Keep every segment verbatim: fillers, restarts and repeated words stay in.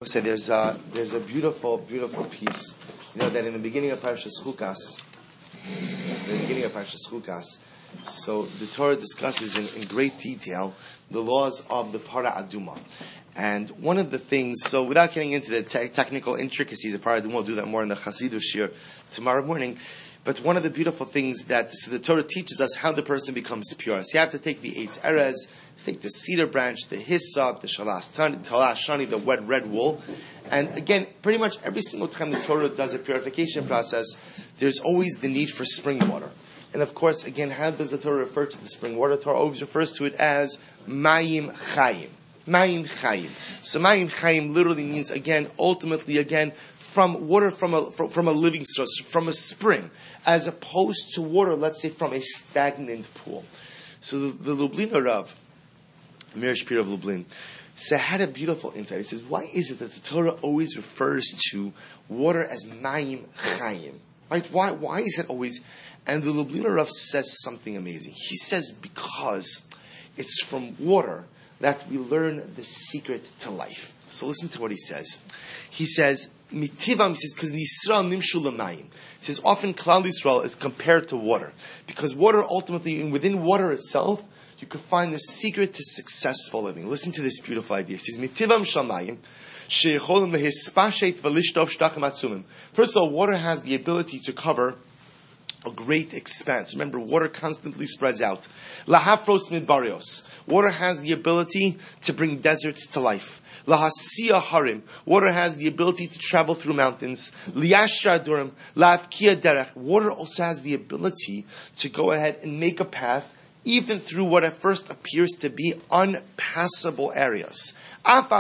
say there's a there's a beautiful, beautiful piece. You know that in the beginning of Parashas Chukas, in the beginning of Parashas Chukas, so the Torah discusses in, in great detail the laws of the Para Aduma. And one of the things, so without getting into the te- technical intricacies of Para Aduma, we'll do that more in the Chassidus Shir tomorrow morning. But one of the beautiful things that so the Torah teaches us how the person becomes pure. So you have to take the Eitz Erez, take the cedar branch, the hyssop, the shalas shani, the wet red wool. And again, pretty much every single time the Torah does a purification process, there's always the need for spring water. And of course, again, how does the Torah refer to the spring water? The Torah always refers to it as Mayim Chayim. Mayim Chayim. So Mayim Chayim literally means, again, ultimately, again, from water from a from, from a living source, from a spring, as opposed to water, let's say, from a stagnant pool. So the, the Lubliner Rav, Meir Shapiro of Lublin, so had a beautiful insight. He says, why is it that the Torah always refers to water as Mayim Chayim? Right? Why why is it always? And the Lubliner Rav says something amazing. He says because it's from water that we learn the secret to life. So listen to what he says. He says, Mitivam, he says, because Yisrael nimshu l'mayim. He says, often Klal Yisrael is compared to water. Because water ultimately, and within water itself, you can find the secret to successful living. Listen to this beautiful idea. He says, Mitivam shamayim, sheyecholim lehispashet v'lishtov shtachim atzumim. First of all, water has the ability to cover a great expanse. Remember, water constantly spreads out. Lahafros midbarios. Water has the ability to bring deserts to life. Lahasiya harim. Water has the ability to travel through mountains. Liyashra durim. Laafkiya derech. Water also has the ability to go ahead and make a path even through what at first appears to be unpassable areas. Water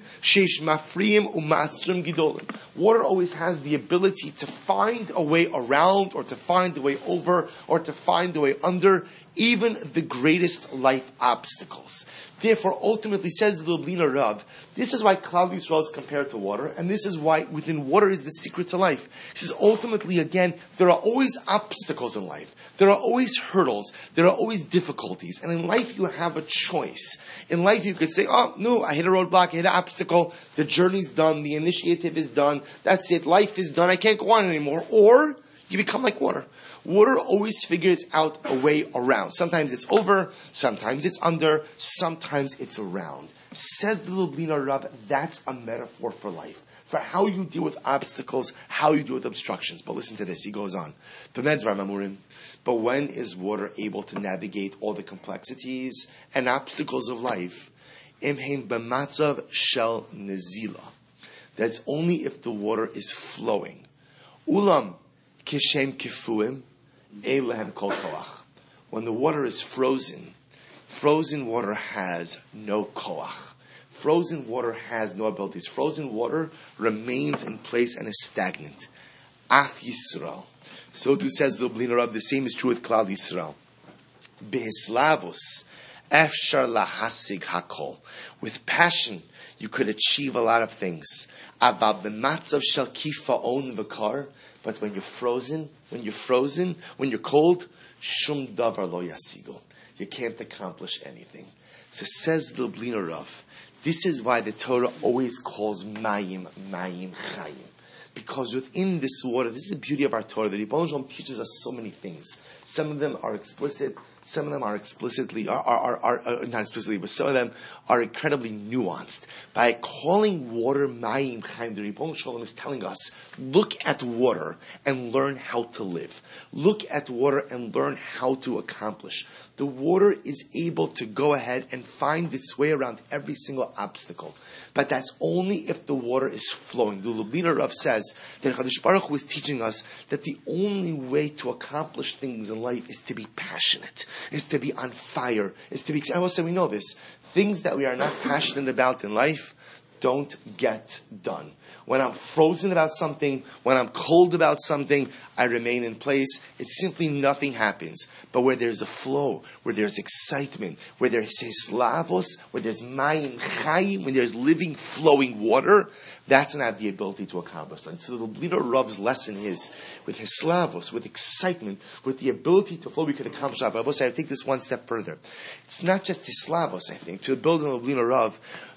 always has the ability to find a way around, or to find a way over, or to find a way under even the greatest life obstacles. Therefore, ultimately, says the Lubliner Rav, this is why Klal Yisrael is compared to water, and this is why within water is the secret to life. He says, ultimately, again, there are always obstacles in life. There are always hurdles. There are always difficulties. And in life, you have a choice. In life, you could say, oh, no, I hit a roadblock, I hit an obstacle, the journey's done, the initiative is done, that's it, life is done, I can't go on anymore. Or you become like water. Water always figures out a way around. Sometimes it's over, sometimes it's under, sometimes it's around. Says the Lubliner Rav, that's a metaphor for life, for how you deal with obstacles, how you deal with obstructions. But listen to this, he goes on. But when is water able to navigate all the complexities and obstacles of life? Imheim b'matzav shel nezila. That's only if the water is flowing. Ulam kishem kifuim elehem kol koach. When the water is frozen, frozen water has no koach. Frozen water has no abilities. Frozen water remains in place and is stagnant. Af Yisrael. So too says the Lubliner Rav, the same is true with Klal Yisrael. Behislavos efshar lahasig hakol. With passion, you could achieve a lot of things. Abab b'matzav shel kifaon v'kar. But when you're frozen, when you're frozen, when you're cold, shum davar lo yasigo. You can't accomplish anything. So says the Lubliner Rav, this is why the Torah always calls mayim, mayim chayim. Because within this water, this is the beauty of our Torah, the Ribono Shel Olam teaches us so many things. Some of them are explicit, some of them are explicitly, are, are, are, are not explicitly, but some of them are incredibly nuanced. By calling water Mayim Chaim, the Ribono Shel Olam is telling us, look at water and learn how to live. Look at water and learn how to accomplish. The water is able to go ahead and find its way around every single obstacle. But that's only if the water is flowing. The Lubliner Rav says that Kadosh Baruch Hu is teaching us that the only way to accomplish things in life is to be passionate, is to be on fire, is to be, I will say we know this, things that we are not passionate about in life don't get done. When I'm frozen about something, when I'm cold about something, I remain in place. It's simply nothing happens. But where there's a flow, where there's excitement, where there's hislavos, where there's mayim chayim, when there's living, flowing water, that's when I have the ability to accomplish. And so the Lubliner Rav's lesson is, with hislavos, with excitement, with the ability to flow, we can accomplish that. But I will say, I take this one step further. It's not just hislavos, I think. To build on the Lubliner Rav,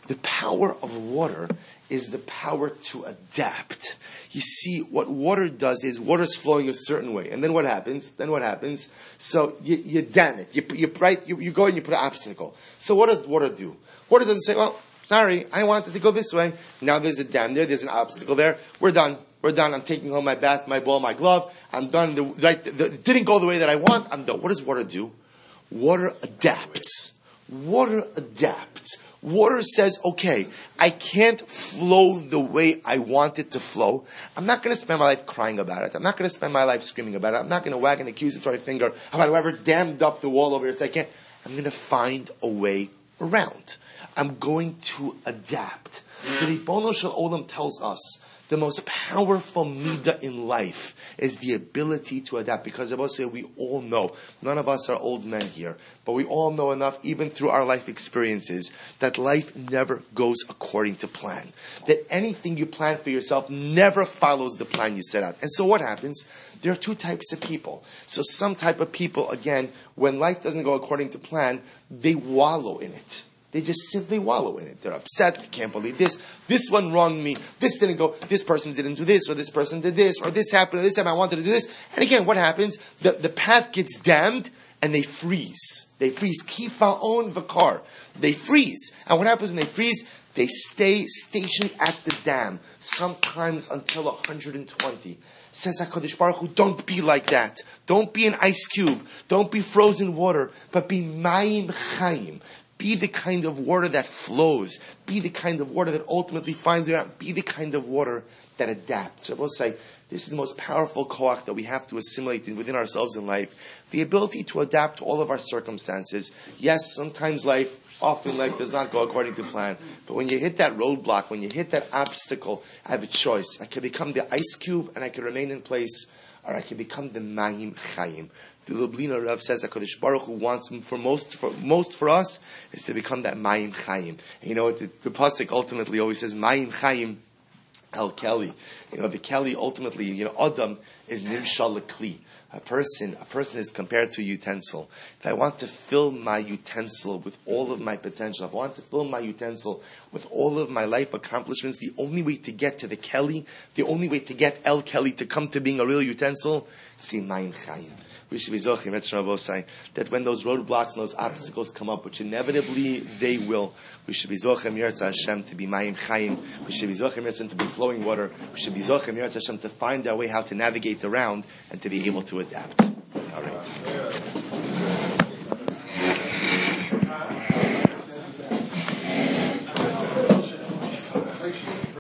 The power of water is the power to adapt. You see, what water does is water is flowing a certain way, and then what happens? Then what happens? So you, you dam it. You, you, right, you, you go and you put an obstacle. So what does water do? Water doesn't say, well, sorry, I wanted to go this way. Now there's a dam there, there's an obstacle there. We're done. We're done. I'm taking home my bath, my ball, my glove. I'm done. The, right, the, the, it didn't go the way that I want. I'm done. What does water do? Water adapts. Water adapts. Water says, okay, I can't flow the way I want it to flow. I'm not going to spend my life crying about it. I'm not going to spend my life screaming about it. I'm not going to wag an accusatory finger about whoever dammed up the wall over here. So I can't. I'm going to find a way around. I'm going to adapt. The Ribono Shel Olam tells us the most powerful midah in life is the ability to adapt. Because I will say, we all know, none of us are old men here, but we all know enough, even through our life experiences, that life never goes according to plan. That anything you plan for yourself never follows the plan you set out. And so what happens? There are two types of people. So some type of people, again, when life doesn't go according to plan, they wallow in it. They just simply wallow in it. They're upset. I can't believe this. This one wronged me. This didn't go. This person didn't do this, or this person did this, or this happened, or this time I wanted to do this. And again, what happens? The, the path gets dammed, and they freeze. They freeze. Kifa'on v'kar. They freeze. And what happens when they freeze? They stay stationed at the dam, sometimes until one hundred twenty. Says HaKadosh Baruch Hu, don't be like that. Don't be an ice cube. Don't be frozen water, but be Mayim Chaim. Be the kind of water that flows. Be the kind of water that ultimately finds you out. Be the kind of water that adapts. I will say, this is the most powerful koach that we have to assimilate within ourselves in life. The ability to adapt to all of our circumstances. Yes, sometimes life, often life does not go according to plan. But when you hit that roadblock, when you hit that obstacle, I have a choice. I can become the ice cube and I can remain in place, or I can become the Mayim Chaim. The Lublina Rav says that HaKadosh Baruch Hu wants for most for most for us is to become that Mayim Chaim. And you know the, the pasuk ultimately always says Mayim Chaim El Keli. You know the Keli ultimately, you know Adam is Nimshal Kli. A person, a person is compared to a utensil. If I want to fill my utensil with all of my potential, if I want to fill my utensil with all of my life accomplishments, the only way to get to the Keli, the only way to get El Keli to come to being a real utensil, is Mayim Chaim. We should be zochim, that when those roadblocks and those obstacles come up, which inevitably they will, we should be zochim Yirtzeh Hashem to be Mayim Chaim. We should be zochim Yirtzeh to be flowing water. We should be zochim Yirtzeh Hashem to find our way how to navigate around and to be able to adapt. All right.